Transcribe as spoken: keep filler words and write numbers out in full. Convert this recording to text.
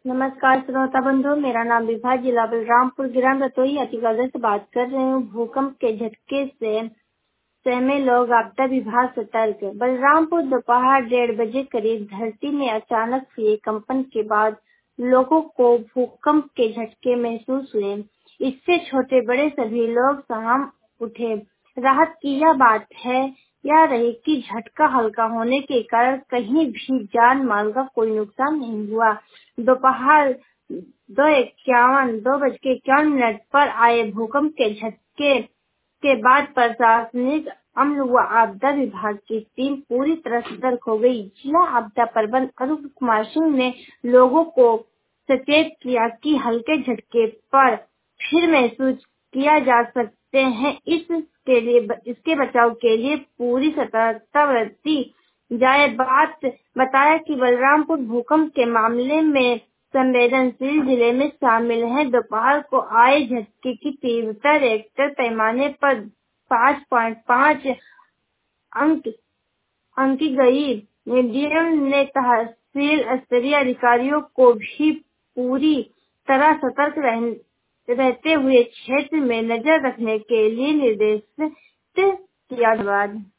नमस्कार श्रोता बंधु, मेरा नाम विभा, जिला बलरामपुर, ग्राम रतोई अतिगढ़ से बात कर रही हूँ। भूकंप के झटके से सहमे लोग, आपदा विभाग सतर्क। बलरामपुर दोपहर डेढ़ बजे करीब धरती में अचानक हुए कंपन के बाद लोगों को भूकंप के झटके महसूस हुए। इससे छोटे बड़े सभी लोग सहम उठे। राहत की यह बात है यह रही कि झटका हल्का होने के कारण कहीं भी जान माल का कोई नुकसान नहीं हुआ। दोपहर दो इक्यावन दो बज के इक्यावन मिनट पर आए भूकंप के झटके के बाद प्रशासनिक अमल व आपदा विभाग की टीम पूरी तरह सतर्क हो गई। जिला आपदा प्रबंधक अरूप कुमार सिंह ने लोगों को सचेत किया कि हल्के झटके पर फिर महसूस किया जा सकते हैं। इसके लिए इसके बचाव के लिए पूरी सतर्कता बरती जाए। बात बताया कि बलरामपुर भूकंप के मामले में संवेदनशील जिले में शामिल है। दोपहर को आए झटके की तीव्रता रिक्टर पैमाने पर पाँच पॉइंट पाँच अंक अंकी गई। डीएम ने तहसील स्तरीय अधिकारियों को भी पूरी तरह सतर्क रह, रहते हुए क्षेत्र में नजर रखने के लिए निर्देशित किया। धन्यवाद।